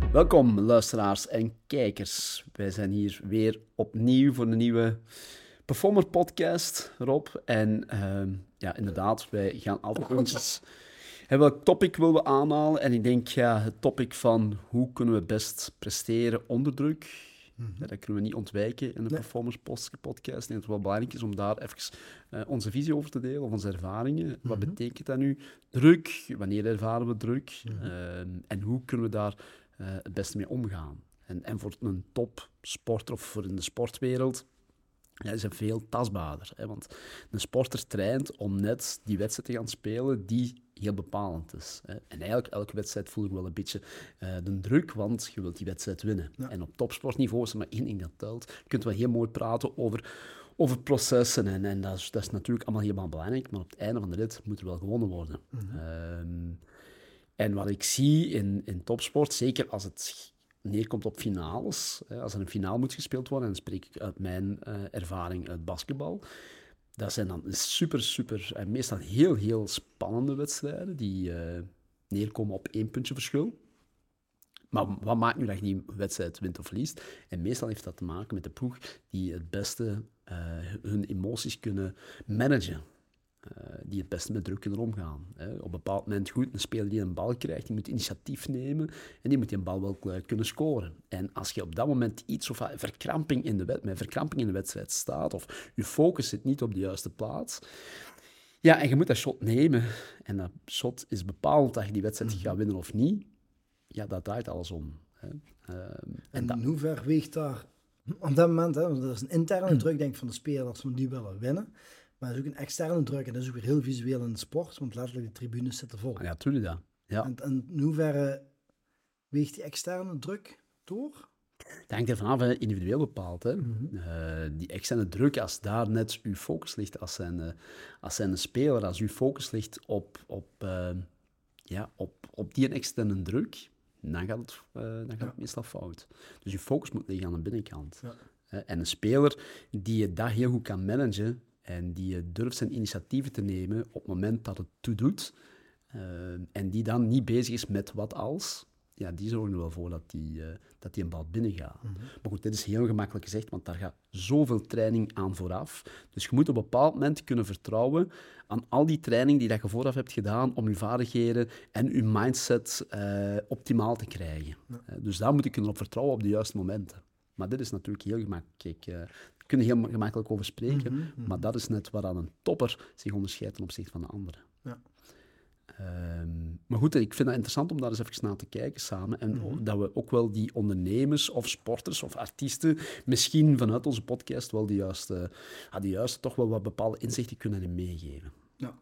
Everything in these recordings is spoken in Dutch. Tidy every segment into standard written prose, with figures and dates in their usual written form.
Welkom luisteraars en kijkers. Wij zijn hier weer opnieuw voor een nieuwe Performer podcast, Rob. En inderdaad, wij gaan altijd ons... welk topic willen we aanhalen? En ik denk, het topic van hoe kunnen we best presteren onder druk. Ja, dat kunnen we niet ontwijken in de Performance podcast. Ik denk dat het wel belangrijk is om daar even onze visie over te delen, of onze ervaringen. Wat betekent dat nu? Druk, wanneer ervaren we druk? En hoe kunnen we daar het beste mee omgaan? En voor een topsporter of voor in de sportwereld is het veel tastbaarder. Hè? Want een sporter traint om net die wedstrijd te gaan spelen die heel bepalend is. Hè? En eigenlijk elke wedstrijd voel ik wel een beetje de druk, want je wilt die wedstrijd winnen. Ja. En op topsportniveau is er maar één ding dat telt. Je kunt wel heel mooi praten over processen en dat is natuurlijk allemaal helemaal belangrijk, maar op het einde van de rit moet er wel gewonnen worden. En wat ik zie in topsport, zeker als het neerkomt op finales, als er een finale moet gespeeld worden, en dan spreek ik uit mijn ervaring uit basketbal, dat zijn dan super, en meestal heel spannende wedstrijden die neerkomen op 1 puntje verschil. Maar wat maakt nu dat je die wedstrijd wint of verliest? En meestal heeft dat te maken met de ploeg die het beste hun emoties kunnen managen. Die het beste met druk kunnen omgaan. Op een bepaald moment goed, een speler die een bal krijgt, die moet initiatief nemen en die moet die bal wel kunnen scoren. En als je op dat moment iets of verkramping in de wedstrijd staat, of je focus zit niet op de juiste plaats, ja, en je moet dat shot nemen, en dat shot is bepalend dat je die wedstrijd gaat winnen of niet, ja, dat draait alles om. En in hoever weegt daar op dat moment, er is een interne druk denk ik, van de speler dat ze die willen winnen, maar er is ook een externe druk en dat is ook weer heel visueel in de sport, want letterlijk de tribunes zitten vol. Ja, tuurlijk dat. Ja. En in hoeverre weegt die externe druk door? Dat hangt er vanaf, individueel bepaald. Hè. Die externe druk, als daar net uw focus ligt, als zijn speler, als uw focus ligt op die externe druk, dan gaat het meestal fout. Dus je focus moet liggen aan de binnenkant. Ja. En een speler die dat heel goed kan managen en die durft zijn initiatieven te nemen op het moment dat het toedoet, en die dan niet bezig is met wat als, ja, die zorgen er wel voor dat die een bal binnengaat. Maar goed, dit is heel gemakkelijk gezegd, want daar gaat zoveel training aan vooraf. Dus je moet op een bepaald moment kunnen vertrouwen aan al die training die dat je vooraf hebt gedaan om je vaardigheden en je mindset optimaal te krijgen. Ja. Dus daar moet je kunnen op vertrouwen op de juiste momenten. Maar dit is natuurlijk heel gemakkelijk. Daar kun je heel gemakkelijk over spreken, maar dat is net waar een topper zich onderscheidt ten opzichte van de anderen. Ja. Maar goed, ik vind het interessant om daar eens even naar te kijken samen. En dat we ook wel die ondernemers of sporters of artiesten misschien vanuit onze podcast wel die juiste toch wel wat bepaalde inzichten kunnen meegeven. Ja.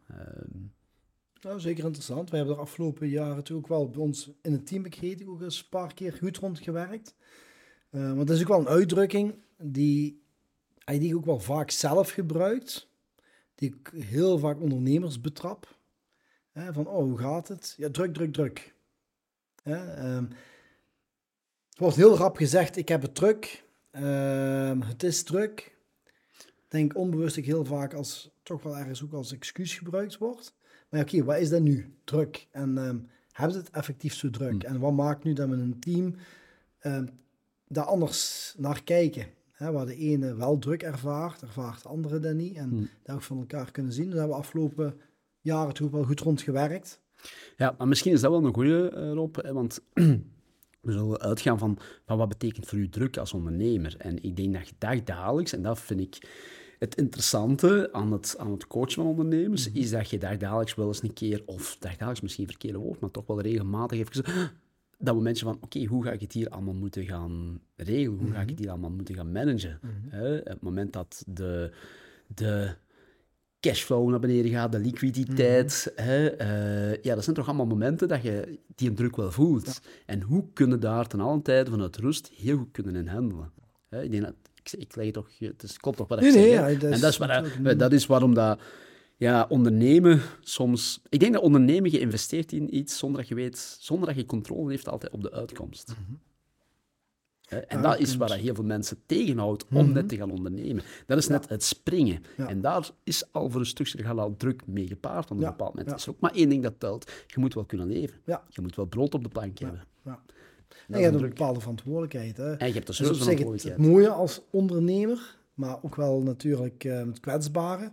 Nou, zeker interessant. Wij hebben de afgelopen jaren natuurlijk wel bij ons in het team bekeken ook eens een paar keer goed rondgewerkt. Want dat is ook wel een uitdrukking die ik ook wel vaak zelf gebruikt. Die ik heel vaak ondernemers betrap. Van, hoe gaat het? Ja, druk. Het wordt heel rap gezegd, ik heb het druk. Het is druk. Ik denk onbewust heel vaak als toch wel ergens ook als excuus gebruikt wordt. Maar oké, wat is dat nu? Druk. En hebben ze het effectief zo druk? En wat maakt nu dat we een team daar anders naar kijken? Waar de ene wel druk ervaart de andere dan niet. En dat ook van elkaar kunnen zien. Dus hebben we afgelopen jaren toch wel goed rondgewerkt. Ja, maar misschien is dat wel een goeie, Rob, want we zullen uitgaan van wat betekent voor u druk als ondernemer. En ik denk dat je dagelijks, en dat vind ik het interessante aan het coachen van ondernemers, is dat je dagelijks wel eens een keer, of dagelijks misschien een verkeerde woord, maar toch wel regelmatig even dat momentje van, oké, hoe ga ik het hier allemaal moeten gaan regelen? Hoe ga ik het hier allemaal moeten gaan managen? Het moment dat de cashflow naar beneden gaat, de liquiditeit. Dat zijn toch allemaal momenten dat je die een druk wel voelt. Ja. En hoe kunnen daar ten allen tijde vanuit rust heel goed kunnen in handelen? Ik denk dat, ik leg toch, het klopt toch wat ik zeg. Ja, en dat is waarom dat ondernemen soms... Ik denk dat ondernemen, je investeert in iets zonder dat je controle heeft altijd op de uitkomst. En dat is waar heel veel mensen tegenhoudt om net te gaan ondernemen. Dat is net het springen. Ja. En daar is al voor een stukje al druk mee gepaard. Op een bepaald moment is er ook maar één ding dat telt. Je moet wel kunnen leven. Ja. Je moet wel brood op de plank hebben. Ja. En je hebt een bepaalde verantwoordelijkheid. Hè? En je hebt dus dat is op zich het mooie als ondernemer, maar ook wel natuurlijk het kwetsbare.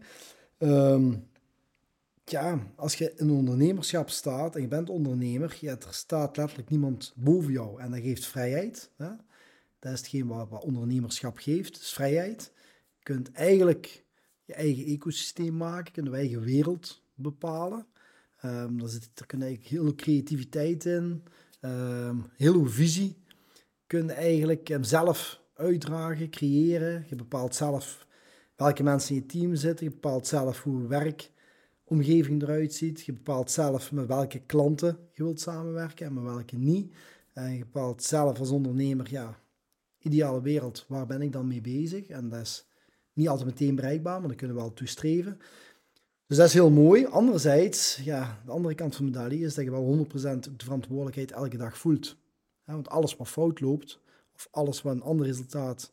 Als je in ondernemerschap staat en je bent ondernemer, er staat letterlijk niemand boven jou en dat geeft vrijheid. Hè? Dat is hetgeen wat ondernemerschap geeft, is vrijheid. Je kunt eigenlijk je eigen ecosysteem maken, je kunt je eigen wereld bepalen. Daar kun je eigenlijk heel veel creativiteit in, heel veel visie. Je kunt eigenlijk zelf uitdragen, creëren. Je bepaalt zelf welke mensen in je team zitten. Je bepaalt zelf hoe je werkomgeving eruit ziet. Je bepaalt zelf met welke klanten je wilt samenwerken en met welke niet. Je bepaalt zelf als ondernemer, ideale wereld, waar ben ik dan mee bezig? En dat is niet altijd meteen bereikbaar, maar daar kunnen we wel toe streven. Dus dat is heel mooi. Anderzijds, de andere kant van de medaille is dat je wel 100% de verantwoordelijkheid elke dag voelt. Want alles wat fout loopt, of alles wat een ander resultaat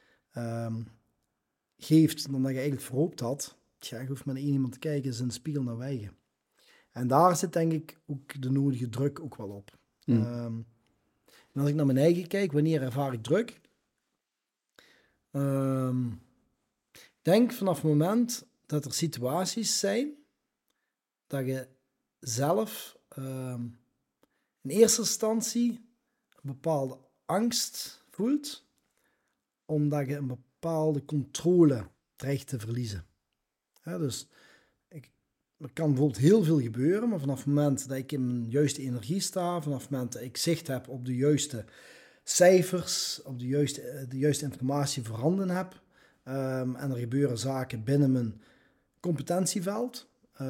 geeft dan dat je eigenlijk verhoopt had, je hoeft maar naar één iemand te kijken, is in de spiegel naar wijgen. En daar zit denk ik ook de nodige druk ook wel op. En als ik naar mijn eigen kijk, wanneer ervaar ik druk? Ik denk vanaf het moment dat er situaties zijn dat je zelf in eerste instantie een bepaalde angst voelt, omdat je een bepaalde controle dreigt te verliezen. Dus er kan bijvoorbeeld heel veel gebeuren, maar vanaf het moment dat ik in mijn juiste energie sta, vanaf het moment dat ik zicht heb op de juiste cijfers, op de juiste informatie voorhanden heb, en er gebeuren zaken binnen mijn competentieveld,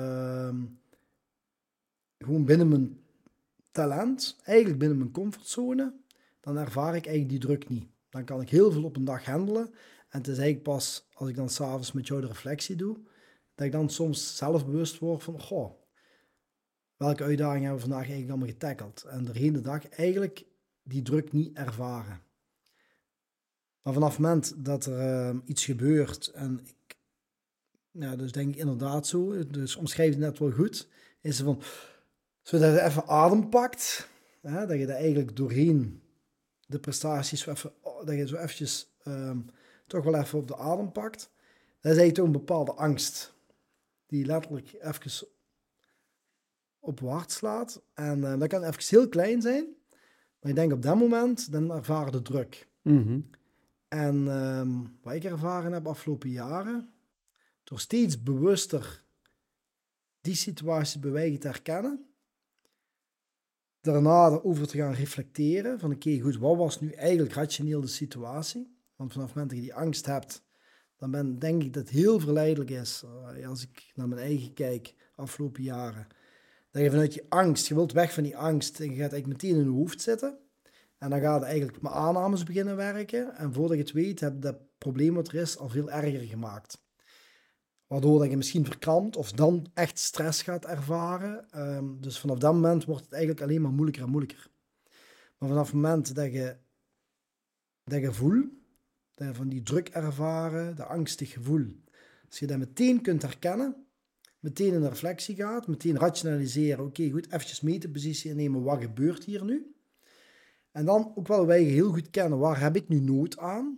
gewoon binnen mijn talent, eigenlijk binnen mijn comfortzone, dan ervaar ik eigenlijk die druk niet. Dan kan ik heel veel op een dag handelen. En het is eigenlijk pas als ik dan s'avonds met jou de reflectie doe, dat ik dan soms zelf bewust word van, welke uitdagingen hebben we vandaag eigenlijk allemaal getackeld? En doorheen de dag eigenlijk die druk niet ervaren. Maar vanaf het moment dat er iets gebeurt en dus denk ik inderdaad zo, dus omschrijf het net wel goed, is er van, zodat je even adem pakt, dat je er eigenlijk doorheen de prestaties, dat je zo eventjes toch wel even op de adem pakt. Dat is eigenlijk toch een bepaalde angst, die letterlijk even opwaarts slaat. En dat kan even heel klein zijn, maar ik denk op dat moment, dan ervaren de druk. Mm-hmm. En wat ik ervaren heb afgelopen jaren, door steeds bewuster die situaties bij wijze te herkennen, daarna erover te gaan reflecteren van oké, goed, wat was nu eigenlijk rationeel de situatie? Want vanaf het moment dat je die angst hebt, dan denk ik dat het heel verleidelijk is, als ik naar mijn eigen kijk, afgelopen jaren, dat je vanuit die angst, je wilt weg van die angst en je gaat eigenlijk meteen in je hoofd zitten. En dan gaat je eigenlijk met aannames beginnen werken. En voordat je het weet, heb je dat probleem wat er is al veel erger gemaakt. Waardoor dat je misschien verkrampt of dan echt stress gaat ervaren. Dus vanaf dat moment wordt het eigenlijk alleen maar moeilijker en moeilijker. Maar vanaf het moment dat je voelt, dat je van die druk ervaren, dat angstig gevoel, als je dat meteen kunt herkennen, meteen in de reflectie gaat, meteen rationaliseren, oké, goed, eventjes meterpositie innemen, wat gebeurt hier nu? En dan ook wel wij heel goed kennen, waar heb ik nu nood aan?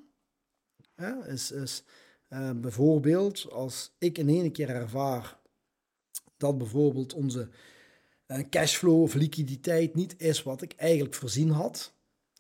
Bijvoorbeeld, als ik in één keer ervaar dat bijvoorbeeld onze cashflow of liquiditeit niet is wat ik eigenlijk voorzien had.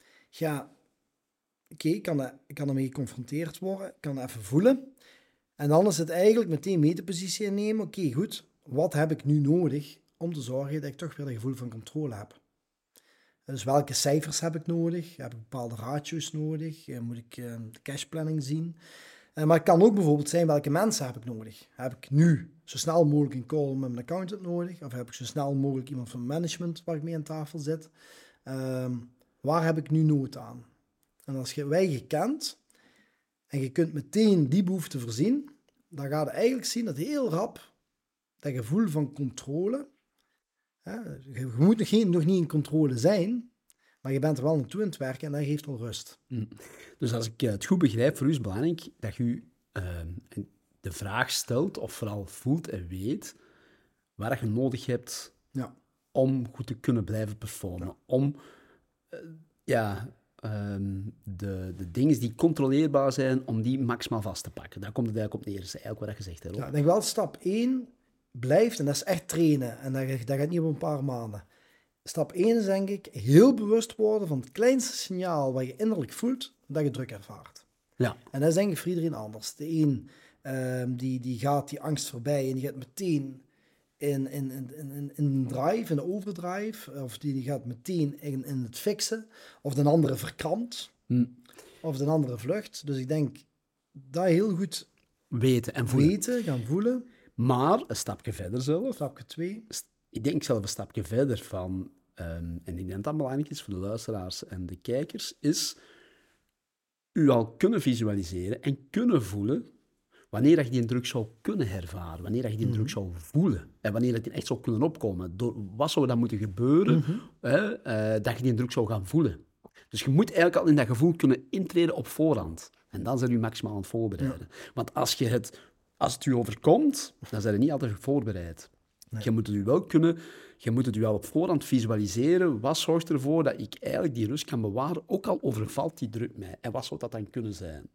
Ik kan ermee geconfronteerd worden, ik kan even voelen. En dan is het eigenlijk meteen meterpositie innemen. Oké, goed, wat heb ik nu nodig om te zorgen dat ik toch weer een gevoel van controle heb? Dus welke cijfers heb ik nodig? Heb ik bepaalde ratio's nodig? Moet ik de cashplanning zien? Maar het kan ook bijvoorbeeld zijn, welke mensen heb ik nodig? Heb ik nu zo snel mogelijk een call met mijn accountant nodig? Of heb ik zo snel mogelijk iemand van management waar ik mee aan tafel zit? Waar heb ik nu nood aan? En als je wij gekend en je kunt meteen die behoefte voorzien, dan ga je eigenlijk zien dat heel rap dat gevoel van controle, je moet nog niet in controle zijn, maar je bent er wel naartoe aan het werken en dat geeft al rust. Dus als ik het goed begrijp, voor u is het belangrijk dat u de vraag stelt, of vooral voelt en weet, waar je nodig hebt om goed te kunnen blijven performen. Om de dingen die controleerbaar zijn, om die maximaal vast te pakken. Daar komt het eigenlijk op neer. Dat is eigenlijk wat je gezegd hebt. Ja, ik denk wel stap 1 blijft, en dat is echt trainen. En dat gaat niet op een paar maanden. Stap 1 is denk ik heel bewust worden van het kleinste signaal wat je innerlijk voelt, dat je druk ervaart. Ja. En dat is denk ik voor iedereen anders. De een die gaat die angst voorbij en die gaat meteen in een drive, in de overdrive. Of die gaat meteen in het fixen. Of de andere verkrampt. Of de andere vlucht. Dus ik denk dat heel goed Weten en voelen. gaan voelen. Maar een stapje verder zelf. Stapje 2. Ik denk zelf een stapje verder van, en ik denk dat dat belangrijk is voor de luisteraars en de kijkers, is u al kunnen visualiseren en kunnen voelen wanneer dat je die druk zou kunnen ervaren, wanneer dat je die druk zou voelen en wanneer dat die echt zou kunnen opkomen. Wat zou dan moeten gebeuren dat je die druk zou gaan voelen? Dus je moet eigenlijk al in dat gevoel kunnen intreden op voorhand. En dan zijn je maximaal aan het voorbereiden. Ja. Want als het u overkomt, dan zijn je niet altijd voorbereid. Nee. Je moet het u wel op voorhand visualiseren. Wat zorgt ervoor dat ik eigenlijk die rust kan bewaren, ook al overvalt die druk mij? En wat zou dat dan kunnen zijn?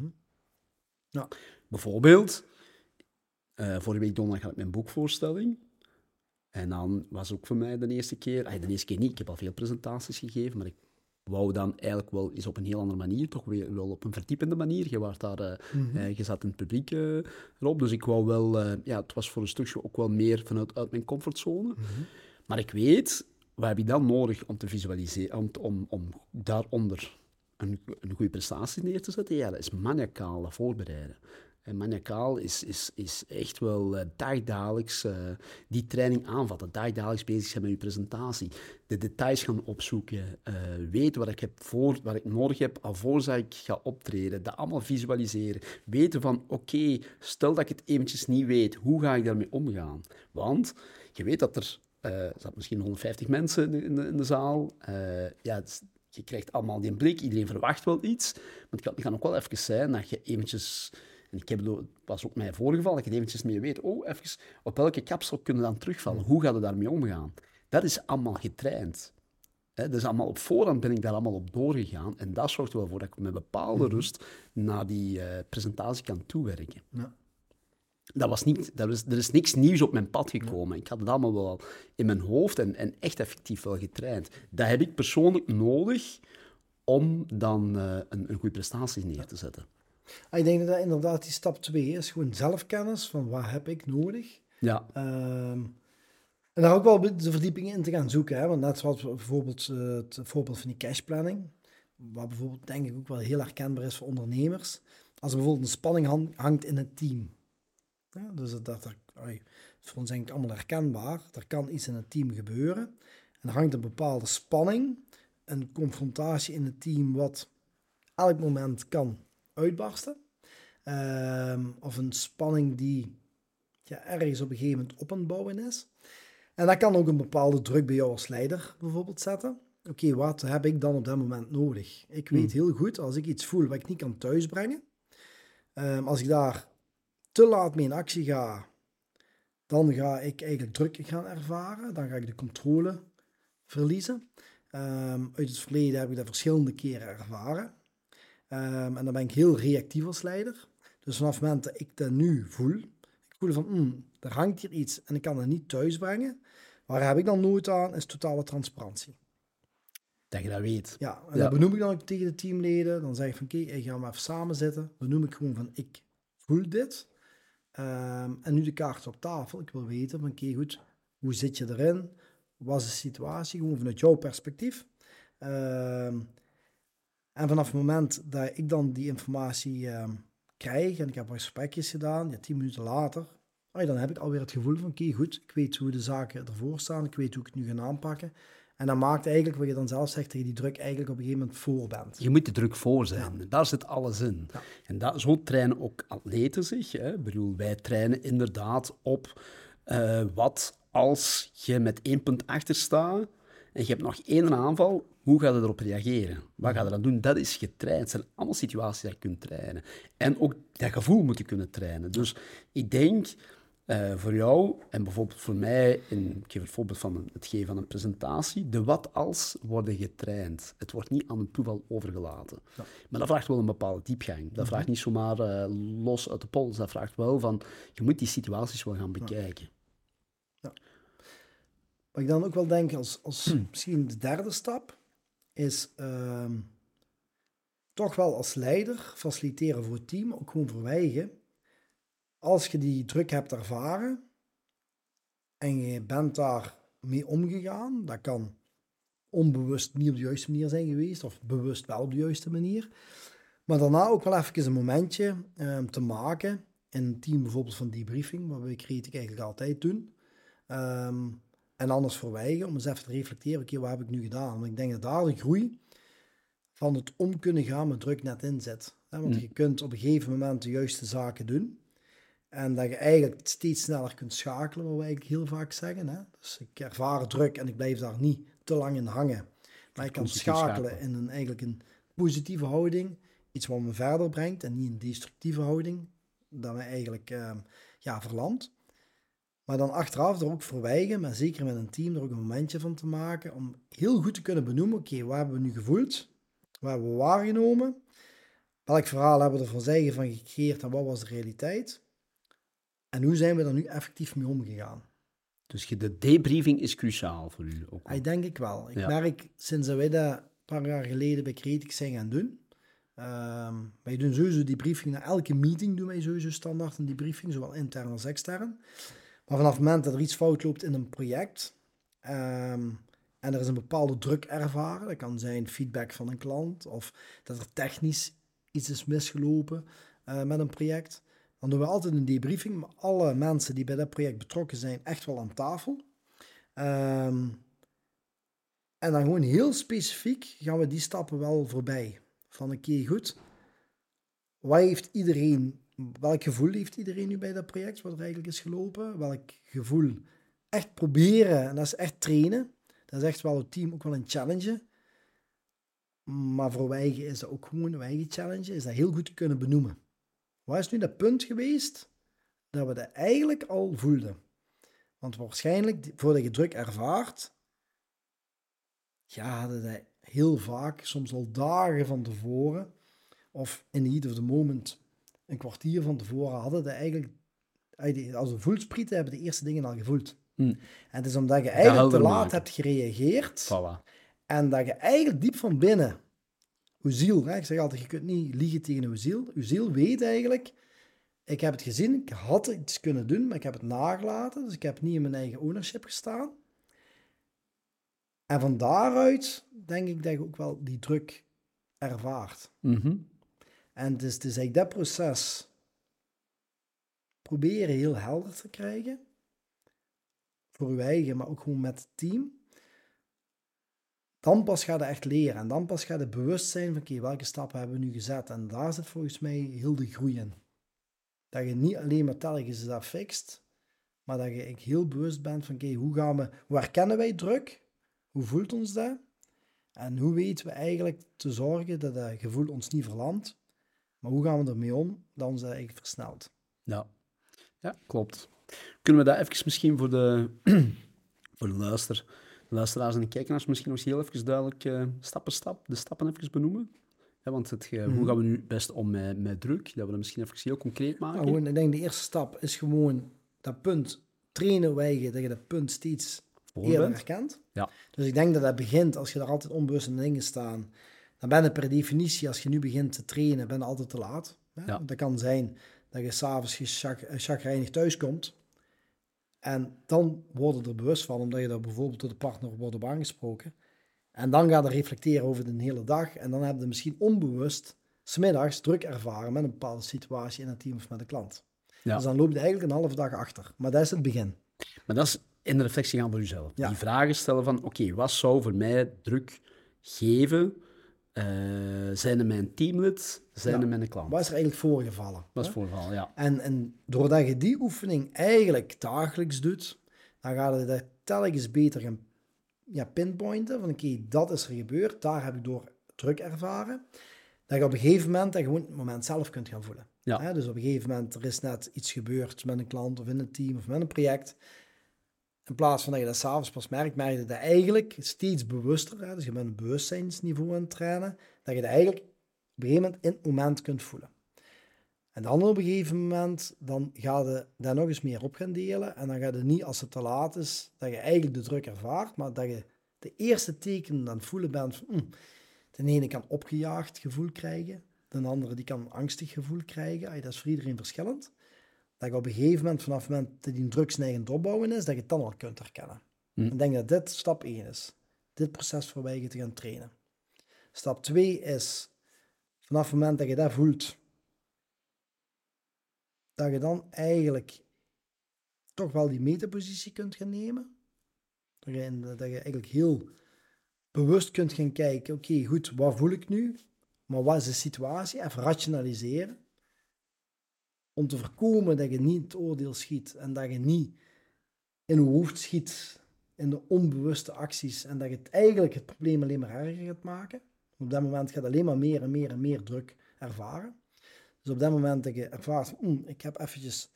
Ja. Bijvoorbeeld, vorige week donderdag had ik mijn boekvoorstelling. En dan was ook voor mij de eerste keer niet, ik heb al veel presentaties gegeven, maar ik wou dan eigenlijk wel eens op een heel andere manier, toch wel op een verdiepende manier. Je zat in het publiek erop, dus ik wou wel, het was voor een stukje ook wel meer uit mijn comfortzone. Maar ik weet, wat heb ik dan nodig om te visualiseren, om daaronder een goede prestatie neer te zetten? Ja, dat is maniacaal dat voorbereiden. En maniacaal is echt wel dagdagelijks die training aanvatten. Dagdagelijks bezig zijn met je presentatie. De details gaan opzoeken. Weten wat ik nodig heb alvorens ik ga optreden. Dat allemaal visualiseren. Weten van, oké, stel dat ik het eventjes niet weet. Hoe ga ik daarmee omgaan? Want je weet dat er zaten misschien 150 mensen in de zaal. Je krijgt allemaal die blik. Iedereen verwacht wel iets. Maar het kan ook wel even zijn dat je eventjes... En het was ook mij voorgevallen, dat je eventjes meer weet, even, op welke kapsel kunnen we dan terugvallen? Hoe gaat het daarmee omgaan? Dat is allemaal getraind. Dus allemaal op voorhand ben ik daar allemaal op doorgegaan. En dat zorgt er wel voor dat ik met bepaalde rust naar die presentatie kan toewerken. Ja. Er is niks nieuws op mijn pad gekomen. Ik had het allemaal wel in mijn hoofd en echt effectief wel getraind. Dat heb ik persoonlijk nodig om dan een goede prestatie neer te zetten. Ik denk dat inderdaad die stap 2 is. Gewoon zelfkennis van wat heb ik nodig. Ja. En daar ook wel de verdieping in te gaan zoeken. Hè? Want net zoals bijvoorbeeld het voorbeeld van die cashplanning. Wat bijvoorbeeld denk ik ook wel heel herkenbaar is voor ondernemers. Als er bijvoorbeeld een spanning hangt in het team. Ja, dus dat is voor ons denk ik allemaal herkenbaar. Er kan iets in het team gebeuren. En er hangt een bepaalde spanning. Een confrontatie in het team wat elk moment kan uitbarsten. Of een spanning die ergens op een gegeven moment op aan het bouwen is. En dat kan ook een bepaalde druk bij jou als leider bijvoorbeeld zetten. Oké, wat heb ik dan op dat moment nodig? Ik weet heel goed, als ik iets voel wat ik niet kan thuisbrengen, als ik daar te laat mee in actie ga, dan ga ik eigenlijk druk gaan ervaren. Dan ga ik de controle verliezen. Uit het verleden heb ik dat verschillende keren ervaren. En dan ben ik heel reactief als leider. Dus vanaf het moment dat ik dat nu voel, ik voel van, er hangt hier iets en ik kan het niet thuisbrengen. Waar heb ik dan nood aan, is totale transparantie. Dat je dat weet. Ja, en dat benoem ik dan ook tegen de teamleden. Dan zeg ik van, oké, gaan we even samen zitten. Benoem ik gewoon van, ik voel dit. En nu de kaart op tafel. Ik wil weten van, oké, goed, hoe zit je erin? Wat is de situatie? Gewoon vanuit jouw perspectief. En vanaf het moment dat ik dan die informatie krijg en ik heb wat gesprekjes gedaan, 10 minuten later, dan heb ik alweer het gevoel van, oké, goed, ik weet hoe de zaken ervoor staan, ik weet hoe ik het nu ga aanpakken. En dat maakt eigenlijk, wat je dan zelf zegt, dat je die druk eigenlijk op een gegeven moment voor bent. Je moet de druk voor zijn. Ja. Daar zit alles in. Ja. En zo trainen ook atleten zich. Hè. Ik bedoel, wij trainen inderdaad op wat als je met 1 punt achter staat en je hebt nog 1 aanval, hoe ga je erop reageren? Wat ga je dan doen? Dat is getraind. Het zijn allemaal situaties die je kunt trainen. En ook dat gevoel moet je kunnen trainen. Dus ik denk, voor jou en bijvoorbeeld voor mij, ik geef het voorbeeld van het geven van een presentatie, de wat-als worden getraind. Het wordt niet aan het toeval overgelaten. Ja. Maar dat vraagt wel een bepaalde diepgang. Dat vraagt niet zomaar los uit de pols. Dat vraagt wel van, je moet die situaties wel gaan bekijken. Ja. Wat ik dan ook wel denk, als misschien de derde stap, is toch wel als leider faciliteren voor het team, ook gewoon voor eigen. Als je die druk hebt ervaren en je bent daar mee omgegaan, dat kan onbewust niet op de juiste manier zijn geweest, of bewust wel op de juiste manier, maar daarna ook wel even een momentje te maken in een team bijvoorbeeld van debriefing, wat we Creatic eigenlijk altijd doen, en anders voor eigen, om eens even te reflecteren, oké, wat heb ik nu gedaan? Want ik denk dat daar de groei van het om kunnen gaan met druk net in zit. Want je kunt op een gegeven moment de juiste zaken doen. En dat je eigenlijk steeds sneller kunt schakelen, wat we eigenlijk heel vaak zeggen. Hè? Dus ik ervaar druk en ik blijf daar niet te lang in hangen. Maar ik kan schakelen in eigenlijk een positieve houding. Iets wat me verder brengt en niet een destructieve houding. Dat me eigenlijk verlamt. Maar dan achteraf er ook verwijgen, maar zeker met een team er ook een momentje van te maken. Om heel goed te kunnen benoemen, oké, wat hebben we nu gevoeld? Wat hebben we waargenomen? Welk verhaal hebben we er van zeggen van gecreëerd en wat was de realiteit? En hoe zijn we er nu effectief mee omgegaan? Dus de debriefing is cruciaal voor u ook wel. Ik denk ik wel. Ik merk sinds dat wij dat een paar jaar geleden bij Creatic zijn gaan doen. Wij doen sowieso die briefing. Na elke meeting doen wij sowieso standaard een debriefing, zowel intern als extern. Maar vanaf het moment dat er iets fout loopt in een project en er is een bepaalde druk ervaren, dat kan zijn feedback van een klant of dat er technisch iets is misgelopen met een project, dan doen we altijd een debriefing met alle mensen die bij dat project betrokken zijn echt wel aan tafel. En dan gewoon heel specifiek gaan we die stappen wel voorbij. Van oké, goed, wat heeft iedereen, welk gevoel heeft iedereen nu bij dat project wat er eigenlijk is gelopen? Welk gevoel echt proberen, en dat is echt trainen. Dat is echt wel het team ook wel een challenge. Maar voor wij is dat ook gewoon een eigen challenge, is dat heel goed te kunnen benoemen. Wat is nu dat punt geweest dat we dat eigenlijk al voelden? Want waarschijnlijk, voordat je druk ervaart, hadden dat heel vaak, soms al dagen van tevoren, of in the heat of the moment, een kwartier van tevoren, hadden dat eigenlijk, als de voelsprieten hebben de eerste dingen al gevoeld. En het is omdat je eigenlijk te laat hebt gereageerd, voilà. En dat je eigenlijk diep van binnen, uw ziel, ik zeg altijd, je kunt niet liegen tegen uw ziel. Uw ziel weet eigenlijk, ik heb het gezien, ik had iets kunnen doen, maar ik heb het nagelaten. Dus ik heb niet in mijn eigen ownership gestaan. En van daaruit denk ik dat je ook wel die druk ervaart. En het is eigenlijk dat proces proberen heel helder te krijgen. Voor uw eigen, maar ook gewoon met het team. Dan pas ga je echt leren. En dan pas ga je bewust zijn van, oké, welke stappen hebben we nu gezet? En daar zit volgens mij heel de groei in. Dat je niet alleen maar telkens dat fixt, maar dat je heel bewust bent van, oké, hoe herkennen wij druk? Hoe voelt ons dat? En hoe weten we eigenlijk te zorgen dat dat gevoel ons niet verlamt? Maar hoe gaan we ermee om dat ons dat eigenlijk versnelt? Ja, klopt. Kunnen we dat even misschien voor de luisteraars en de kijkers misschien nog heel even duidelijk de stappen even benoemen? Ja, want hoe gaan we nu best om met druk? Dat we dat misschien even heel concreet maken. Nou, ik denk de eerste stap is gewoon dat punt trainen wijgen, dat je dat punt steeds eerder herkent. Ja. Dus ik denk dat dat begint, als je daar altijd onbewust in dingen staan, dan ben je per definitie, als je nu begint te trainen, ben je altijd te laat. Ja? Dat kan zijn dat je s'avonds chagrijnig thuiskomt. En dan word je er bewust van, omdat je daar bijvoorbeeld door de partner wordt op aangesproken. En dan ga je reflecteren over de hele dag. En dan heb je misschien onbewust 's middags druk ervaren met een bepaalde situatie in het team of met een klant. Ja. Dus dan loop je eigenlijk een halve dag achter. Maar dat is het begin. Maar dat is in de reflectie gaan voor jezelf. Ja. Die vragen stellen van, oké, wat zou voor mij druk geven? Zijn er mijn teamlid? Zijn er mijn klant? Wat is er eigenlijk voorgevallen? Wat is voorgevallen, ja. En doordat je die oefening eigenlijk dagelijks doet, dan ga je dat telkens beter gaan pinpointen. Van oké, dat is er gebeurd. Daar heb ik door druk ervaren. Dat je op een gegeven moment dat gewoon het moment zelf kunt gaan voelen. Ja. Dus op een gegeven moment, er is net iets gebeurd met een klant of in een team of met een project. In plaats van dat je dat s'avonds pas merkt, merk je dat eigenlijk steeds bewuster, dus je bent een bewustzijnsniveau aan het trainen, dat je dat eigenlijk op een gegeven moment in het moment kunt voelen. En dan op een gegeven moment, dan ga je daar nog eens meer op gaan delen. En dan ga je niet, als het te laat is, dat je eigenlijk de druk ervaart, maar dat je de eerste tekenen aan het voelen bent van, de ene kan opgejaagd gevoel krijgen, de andere die kan een angstig gevoel krijgen. Dat is voor iedereen verschillend. Dat je op een gegeven moment, vanaf het moment dat die drugsneigend opbouwen is, dat je het dan al kunt herkennen. Ik denk dat dit stap 1 is. Dit proces voorbij je te gaan trainen. Stap 2 is, vanaf het moment dat je dat voelt, dat je dan eigenlijk toch wel die metapositie kunt gaan nemen. Dat je eigenlijk heel bewust kunt gaan kijken, oké, goed, wat voel ik nu? Maar wat is de situatie? Even rationaliseren. Om te voorkomen dat je niet het oordeel schiet en dat je niet in je hoofd schiet in de onbewuste acties en dat je eigenlijk het probleem alleen maar erger gaat maken. Op dat moment gaat je alleen maar meer en meer en meer druk ervaren. Dus op dat moment dat je ervaart, ik heb eventjes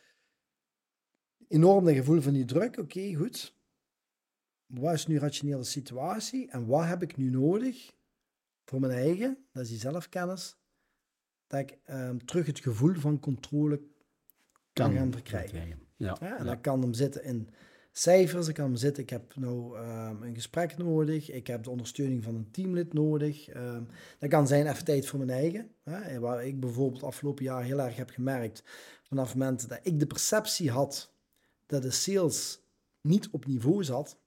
enorm dat gevoel van die druk. Oké, goed. Wat is nu rationele situatie en wat heb ik nu nodig voor mijn eigen, dat is die zelfkennis, dat ik terug het gevoel van controle kan gaan verkrijgen. En dat kan hem zitten in cijfers, dat kan hem zitten, ik heb nou een gesprek nodig, ik heb de ondersteuning van een teamlid nodig. Dat kan zijn even tijd voor mijn eigen. Waar ik bijvoorbeeld afgelopen jaar heel erg heb gemerkt, vanaf het moment dat ik de perceptie had dat de sales niet op niveau zat,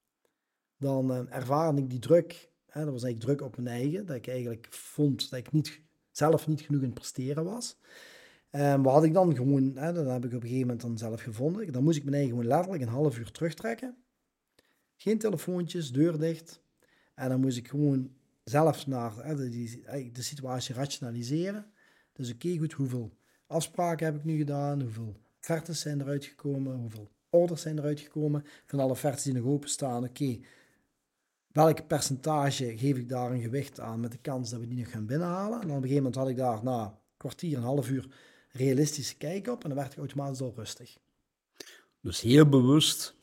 dan ervaarde ik die druk. Dat was eigenlijk druk op mijn eigen, dat ik eigenlijk vond dat ik zelf niet genoeg in het presteren was. Wat had ik dan gewoon, dat heb ik op een gegeven moment dan zelf gevonden. Dan moest ik mijn eigen gewoon letterlijk een half uur terugtrekken. Geen telefoontjes, deur dicht. En dan moest ik gewoon zelf naar de situatie rationaliseren. Dus oké, goed, hoeveel afspraken heb ik nu gedaan? Hoeveel offertes zijn eruit gekomen? Hoeveel orders zijn eruit gekomen? Van alle offertes die nog openstaan, oké. Welk percentage geef ik daar een gewicht aan met de kans dat we die nog gaan binnenhalen? En dan op een gegeven moment had ik daar na een kwartier, een half uur realistische kijk op en dan werd ik automatisch al rustig. Dus heel bewust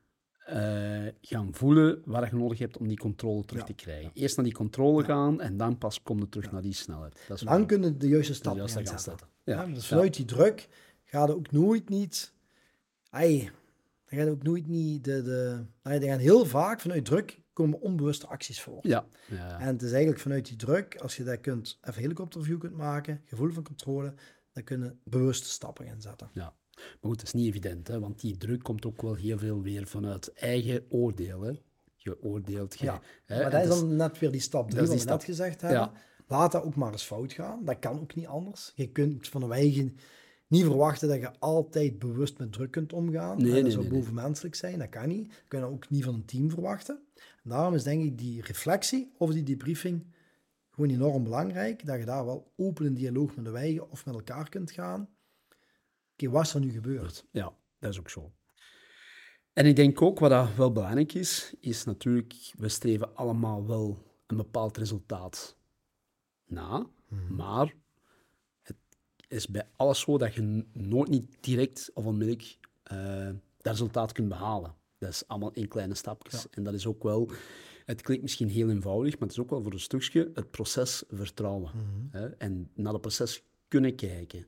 gaan voelen waar je nodig hebt om die controle terug te krijgen. Eerst naar die controle gaan en dan pas kom je terug naar die snelheid. Dat is dan kunnen we de juiste stappen gaan zetten. Dus vanuit die druk gaat ook nooit niet... Dan gaat ook nooit niet dan gaan heel vaak vanuit druk komen onbewuste acties voor. Ja. En het is eigenlijk vanuit die druk, als je dat kunt, even helikopterview kunt maken, gevoel van controle, dan kunnen bewuste stappen gaan zetten. Ja, maar goed, dat is niet evident, hè, want die druk komt ook wel heel veel weer vanuit eigen oordeel. Hè. Je oordeelt. Maar dat is dan net weer die stap 3, wat we net gezegd hebben. Ja. Laat dat ook maar eens fout gaan. Dat kan ook niet anders. Je kunt van een eigen niet verwachten dat je altijd bewust met druk kunt omgaan. Dat zou bovenmenselijk zijn, dat kan niet. Dat kun je ook niet van een team verwachten. En daarom is denk ik die reflectie of die debriefing gewoon enorm belangrijk. Dat je daar wel open in dialoog met de eigen of met elkaar kunt gaan. Oké, wat is er nu gebeurd? Ja, dat is ook zo. En ik denk ook, wat dat wel belangrijk is natuurlijk, we streven allemaal wel een bepaald resultaat na, maar het is bij alles zo dat je nooit niet direct of onmiddellijk dat resultaat kunt behalen. Dat is allemaal in kleine stapjes. Ja. En dat is ook wel, het klinkt misschien heel eenvoudig, maar het is ook wel voor een stukje het proces vertrouwen. Hè? En naar het proces kunnen kijken.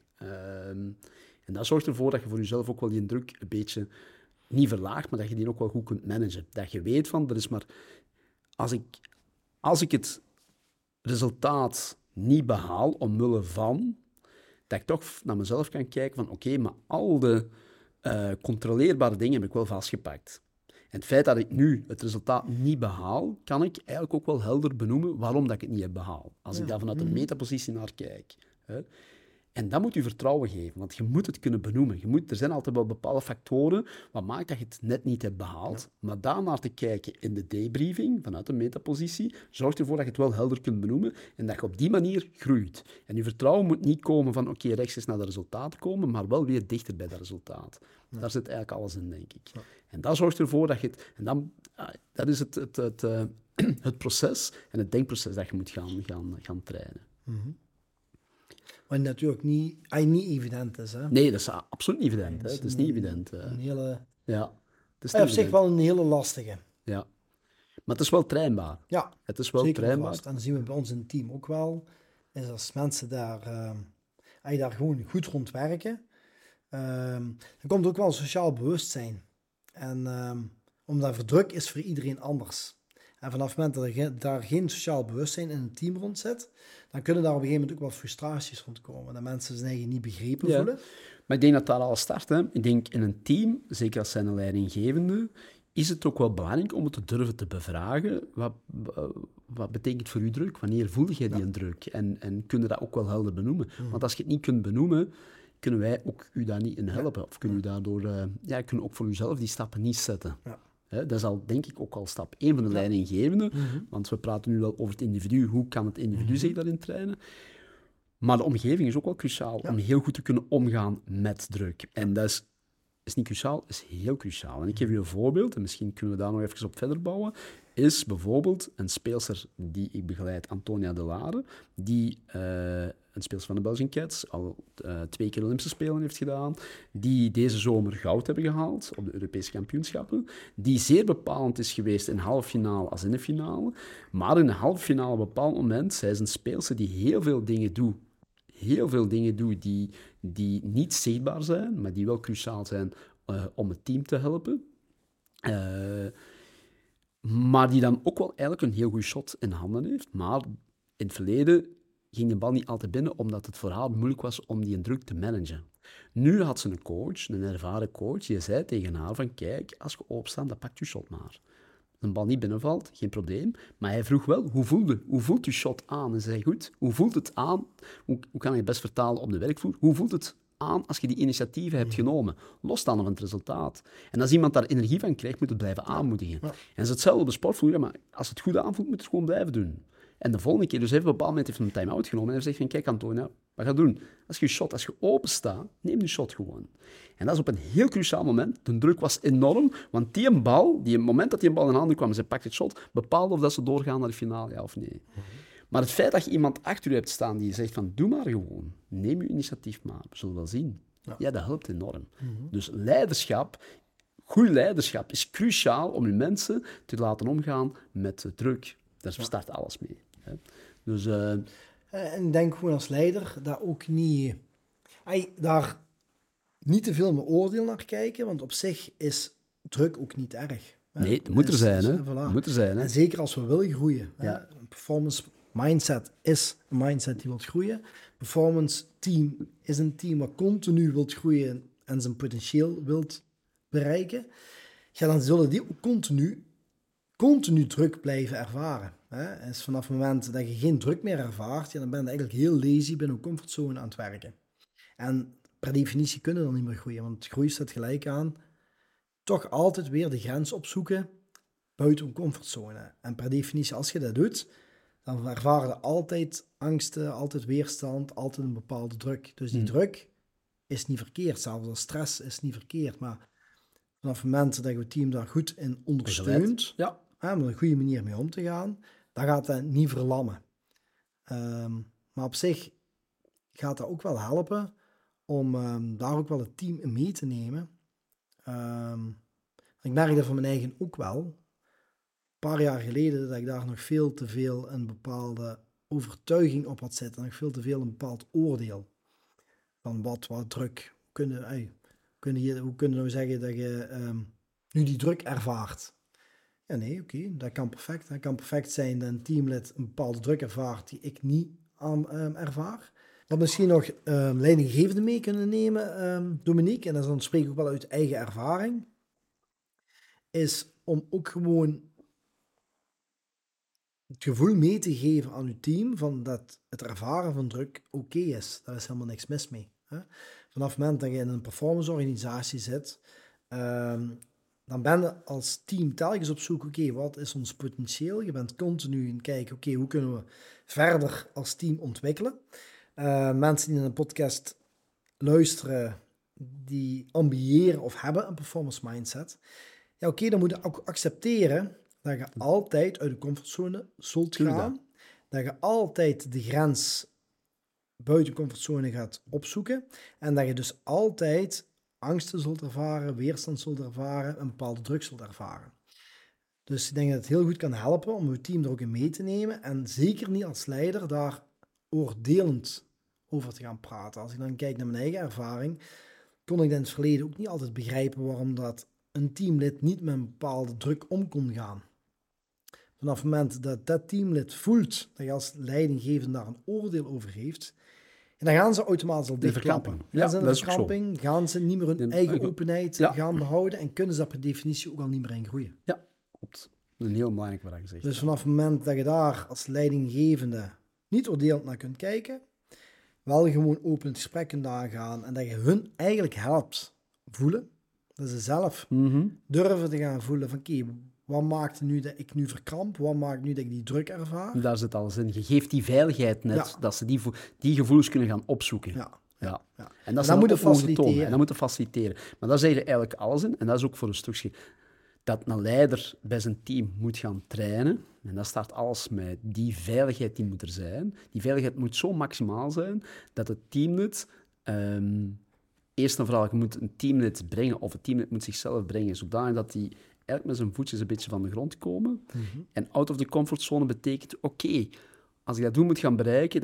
En dat zorgt ervoor dat je voor jezelf ook wel die druk een beetje niet verlaagt, maar dat je die ook wel goed kunt managen. Dat je weet van, er is maar... Als ik het resultaat niet behaal omwille van, dat ik toch naar mezelf kan kijken van oké, maar al de controleerbare dingen heb ik wel vastgepakt. En het feit dat ik nu het resultaat niet behaal, kan ik eigenlijk ook wel helder benoemen waarom dat ik het niet heb behaald. Als ik daar vanuit een metapositie naar kijk. Hè. En dat moet je vertrouwen geven, want je moet het kunnen benoemen. Er zijn altijd wel bepaalde factoren wat maakt dat je het net niet hebt behaald. Ja. Maar daarnaar te kijken in de debriefing, vanuit een metapositie, zorgt ervoor dat je het wel helder kunt benoemen en dat je op die manier groeit. En je vertrouwen moet niet komen van oké, rechtstreeks naar dat resultaat komen, maar wel weer dichter bij dat resultaat. Ja. Daar zit eigenlijk alles in, denk ik. Ja. En dat zorgt ervoor dat je het... En dan, dat is het proces en het denkproces dat je moet gaan trainen. Mm-hmm. Wat natuurlijk niet evident is. Hè? Nee, dat is absoluut niet evident. Nee, Het is niet evident. Een hele... Ja, het is Op niet zich evident. wel een hele lastige. Ja. Maar het is wel trainbaar. Ja, Het is wel zeker en trainbaar. vast. En dat zien we bij ons in het team ook wel. Is als mensen daar, daar gewoon goed rond werken, dan komt ook wel sociaal bewustzijn. En omdat druk is voor iedereen anders. En vanaf het moment dat er daar geen sociaal bewustzijn in een team rond zit, dan kunnen daar op een gegeven moment ook wel frustraties rondkomen. Dat mensen zich eigen niet begrepen Ja. voelen. Maar ik denk dat daar al start. Hè. Ik denk in een team, zeker als zijn leidinggevende, is het ook wel belangrijk om het te durven te bevragen. Wat betekent voor u druk? Wanneer voelde jij die druk? En kun je dat ook wel helder benoemen? Want als je het niet kunt benoemen, kunnen wij ook u daar niet in helpen. Of kunnen u daardoor, kunnen ook voor uzelf die stappen niet zetten. Ja. Dat is al, denk ik, ook al stap 1 van de leidinggevende. Want we praten nu wel over het individu. Hoe kan het individu zich daarin trainen? Maar de omgeving is ook wel cruciaal om heel goed te kunnen omgaan met druk. En dat is niet cruciaal, is heel cruciaal. En ik geef u een voorbeeld, en misschien kunnen we daar nog even op verder bouwen, is bijvoorbeeld een speelster die ik begeleid, Antonia De Lare, die een speelster van de Belgian Cats, al 2 keer Olympische Spelen heeft gedaan, die deze zomer goud hebben gehaald op de Europese kampioenschappen, die zeer bepalend is geweest in halve finale als in de finale, maar in de halve finale op een bepaald moment, zij is een speelster die heel veel dingen doet die niet zichtbaar zijn, maar die wel cruciaal zijn om het team te helpen. Maar die dan ook wel eigenlijk een heel goed shot in handen heeft. Maar in het verleden ging de bal niet altijd binnen, omdat het voor haar moeilijk was om die druk te managen. Nu had ze een coach, een ervaren coach, die zei tegen haar van, kijk, als je opstaat, dan pakt je shot maar. Een bal niet binnenvalt, geen probleem. Maar hij vroeg wel, hoe voelt je shot aan? En ze zei, goed, hoe voelt het aan? Hoe kan je het best vertalen op de werkvloer? Hoe voelt het aan als je die initiatieven hebt genomen? Losstaande van het resultaat. En als iemand daar energie van krijgt, moet het blijven aanmoedigen. Ja. En dat is hetzelfde op de sportvloer, maar als het goed aanvoelt, moet het gewoon blijven doen. En de volgende keer, dus hij heeft op een bepaald moment een time-out genomen en hij zegt van, kijk Antonia, wat ga je doen? Als je open staat, neem die shot gewoon. En dat is op een heel cruciaal moment. De druk was enorm, want het moment dat die bal in handen kwam en ze pakt het shot, bepaalde of dat ze doorgaan naar de finale, ja of nee. Maar het feit dat je iemand achter je hebt staan die zegt van, doe maar gewoon, neem je initiatief maar, we zullen wel zien. Ja, dat helpt enorm. Dus goed leiderschap is cruciaal om je mensen te laten omgaan met de druk. Daar start alles mee. Hè. Dus, en ik denk gewoon als leider daar ook niet... daar niet te veel met oordeel naar kijken, want op zich is druk ook niet erg. Nee, het moet er zijn. Hè. Voilà. Moet er zijn, hè. En zeker als we willen groeien. Ja. Een performance mindset is een mindset die wil groeien. Performance team is een team wat continu wilt groeien en zijn potentieel wilt bereiken. Ja, dan zullen die ook continu druk blijven ervaren. Hè? Dus vanaf het moment dat je geen druk meer ervaart, dan ben je eigenlijk heel lazy binnen een comfortzone aan het werken. En per definitie kunnen we dan niet meer groeien, want groei staat gelijk aan toch altijd weer de grens opzoeken buiten een comfortzone. En per definitie, als je dat doet, dan ervaren we altijd angsten, altijd weerstand, altijd een bepaalde druk. Dus die druk is niet verkeerd, zelfs als stress is niet verkeerd, maar vanaf het moment dat je het team daar goed in ondersteunt, met een goede manier mee om te gaan, dan gaat dat niet verlammen. Maar op zich gaat dat ook wel helpen om daar ook wel het team in mee te nemen. Ik merk dat van mijn eigen ook wel. Een paar jaar geleden dat ik daar nog veel te veel een bepaalde overtuiging op had zitten. Nog veel te veel een bepaald oordeel. Van wat druk. Hoe kunnen we nou zeggen dat je nu die druk ervaart? Ja, nee, oké, dat kan perfect. Dat kan perfect zijn dat een teamlid een bepaalde druk ervaart die ik niet ervaar. Wat misschien nog leidinggevende mee kunnen nemen, Dominique, en dan spreek ik ook wel uit eigen ervaring, is om ook gewoon het gevoel mee te geven aan uw team van dat het ervaren van druk oké is. Daar is helemaal niks mis mee. Hè? Vanaf het moment dat je in een performanceorganisatie zit, dan ben je als team telkens op zoek, oké, wat is ons potentieel? Je bent continu in kijken, oké, hoe kunnen we verder als team ontwikkelen? Mensen die in een podcast luisteren, die ambiëren of hebben een performance mindset. Ja, oké, dan moet je ook accepteren dat je altijd uit de comfortzone zult gaan. Dat je altijd de grens buiten comfortzone gaat opzoeken. En dat je dus altijd angsten zult ervaren, weerstand zult ervaren, een bepaalde druk zult ervaren. Dus ik denk dat het heel goed kan helpen om je team er ook in mee te nemen. En zeker niet als leider daar oordelend over te gaan praten. Als ik dan kijk naar mijn eigen ervaring, kon ik in het verleden ook niet altijd begrijpen waarom dat een teamlid niet met een bepaalde druk om kon gaan. Vanaf het moment dat dat teamlid voelt dat je als leidinggevende daar een oordeel over heeft, en dan gaan ze automatisch al dichtklappen. Ja, in de verkramping, gaan ze niet meer hun eigen openheid gaan behouden en kunnen ze daar per definitie ook al niet meer in groeien. Ja, klopt. Een heel belangrijk wat je zegt. Dus vanaf het moment dat je daar als leidinggevende niet oordelend naar kunt kijken, wel gewoon open het gesprek kunt aangaan en dat je hun eigenlijk helpt voelen, dat ze zelf durven te gaan voelen van oké, wat maakt nu dat ik nu verkramp? Wat maakt nu dat ik die druk ervaar? Daar zit alles in. Je geeft die veiligheid net, dat ze die gevoelens kunnen gaan opzoeken. Ja. En dat moet je faciliteren. Maar daar zeg je eigenlijk alles in. En dat is ook voor een stukje dat een leider bij zijn team moet gaan trainen. En dat start alles met die veiligheid die moet er zijn. Die veiligheid moet zo maximaal zijn dat het teamlid... eerst en vooral, je moet een teamlid brengen, of het teamlid moet zichzelf brengen, zodanig dat die eigenlijk met zijn voetjes een beetje van de grond komen. En out of the comfort zone betekent, oké, als ik dat doel moet gaan bereiken,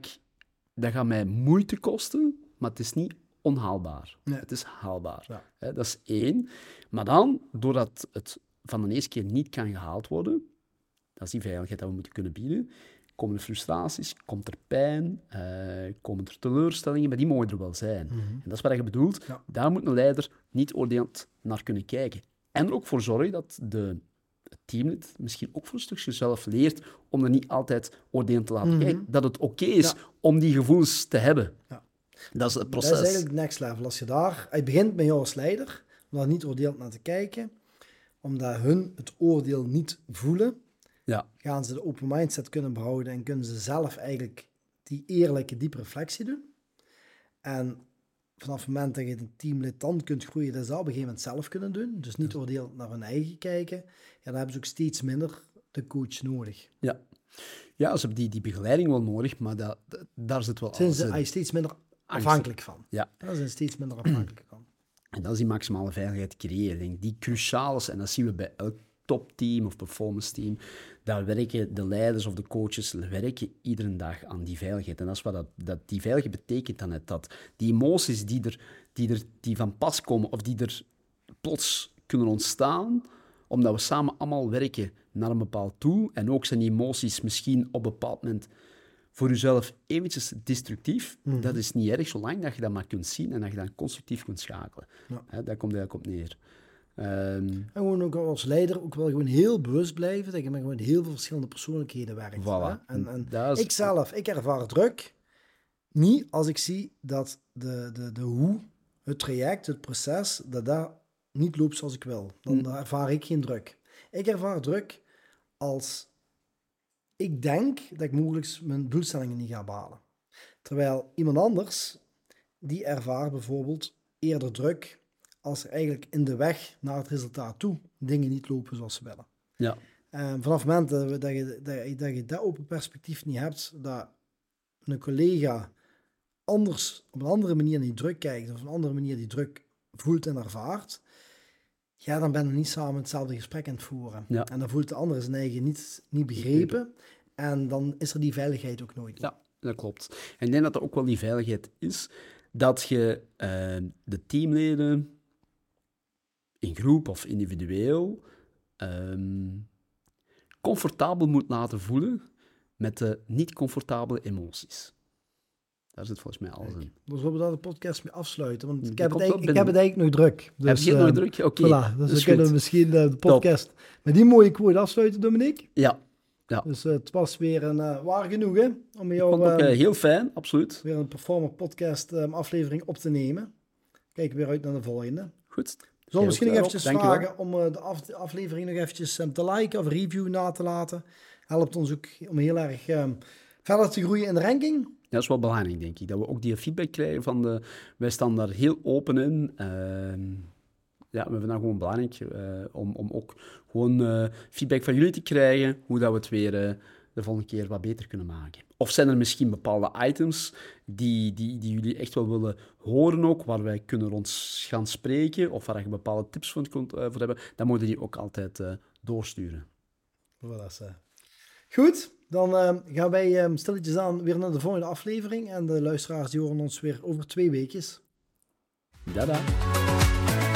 dat gaat mij moeite kosten, maar het is niet onhaalbaar. Nee. Het is haalbaar. Ja. Dat is 1. Maar dan, doordat het van de eerste keer niet kan gehaald worden, dat is die veiligheid dat we moeten kunnen bieden, komen er frustraties, komt er pijn, komen er teleurstellingen, maar die mogen er wel zijn. En dat is wat je bedoelt. Ja. Daar moet een leider niet oordelend naar kunnen kijken. En er ook voor zorgen dat het teamlid misschien ook voor een stukje zelf leert om er niet altijd oordelend te laten kijken. Dat het oké is om die gevoelens te hebben. Ja. Dat is het proces. Dat is eigenlijk het next level. Als je begint met jou als leider, om daar niet oordelend naar te kijken, omdat hun het oordeel niet voelen, gaan ze de open mindset kunnen behouden en kunnen ze zelf eigenlijk die eerlijke, diepe reflectie doen. En vanaf het moment dat je een teamlid dan kunt groeien, dat ze dat op een gegeven moment zelf kunnen doen. Dus niet oordelend naar hun eigen kijken. Dan hebben ze ook steeds minder de coach nodig. Ja, ze hebben die begeleiding wel nodig, maar daar zit wel alles in. Zijn ze steeds minder afhankelijk van. Ja. Daar zijn ze steeds minder afhankelijk van. En dat is die maximale veiligheid creëren. Denk, die cruciaal is, en dat zien we bij elk topteam of performance team, daar werken de leiders of de coaches werken iedere dag aan die veiligheid. En dat is wat die veiligheid betekent dan net, dat die emoties die van pas komen of die er plots kunnen ontstaan, omdat we samen allemaal werken naar een bepaald doel, en ook zijn die emoties misschien op een bepaald moment voor jezelf eventjes destructief, dat is niet erg, zolang dat je dat maar kunt zien en dat je dan constructief kunt schakelen. Ja. Daar komt het eigenlijk op neer. En gewoon ook als leider ook wel gewoon heel bewust blijven dat je met gewoon heel veel verschillende persoonlijkheden werkt. Voilà. En ik ervaar druk niet als ik zie dat de hoe, het traject, het proces, dat niet loopt zoals ik wil. Dan ervaar ik geen druk. Ik ervaar druk als ik denk dat ik mogelijk mijn doelstellingen niet ga behalen. Terwijl iemand anders, die ervaart bijvoorbeeld eerder druk als er eigenlijk in de weg naar het resultaat toe dingen niet lopen zoals ze willen. Ja. Vanaf het moment dat je dat open perspectief niet hebt, dat een collega anders, op een andere manier naar die druk kijkt, of op een andere manier die druk voelt en ervaart, ja, dan ben je niet samen hetzelfde gesprek aan het voeren. Ja. En dan voelt de andere zijn eigen niet begrepen. En dan is er die veiligheid ook nooit. Ja, dat klopt. En ik denk dat er ook wel die veiligheid is, dat je de teamleden in groep of individueel comfortabel moet laten voelen met de niet-comfortabele emoties. Daar zit volgens mij alles in. Dus we daar de podcast mee afsluiten, want ik heb het eigenlijk nog druk. Dus, heb je het nog druk? Oké. Voilà, dus we kunnen misschien de podcast met die mooie quote afsluiten, Dominique. Ja. Dus het was weer een waar genoegen om jou... Ik vond het ook heel fijn, absoluut. Weer een Performer podcast aflevering op te nemen. Kijk weer uit naar de volgende. Goed. Zullen we misschien nog eventjes vragen om de aflevering nog eventjes te liken of review na te laten. Helpt ons ook om heel erg verder te groeien in de ranking. Ja, dat is wel belangrijk, denk ik. Dat we ook die feedback krijgen van wij staan daar heel open in. Ja, we vinden dat gewoon belangrijk om ook gewoon feedback van jullie te krijgen. Hoe dat we het weer de volgende keer wat beter kunnen maken? Of zijn er misschien bepaalde items die jullie echt wel willen horen ook, waar wij kunnen rond gaan spreken, of waar je bepaalde tips voor hebben, dan moeten die ook altijd doorsturen. Voilà. Goed, dan gaan wij stilletjes aan weer naar de volgende aflevering. En de luisteraars die horen ons weer over 2 weekjes. Dada!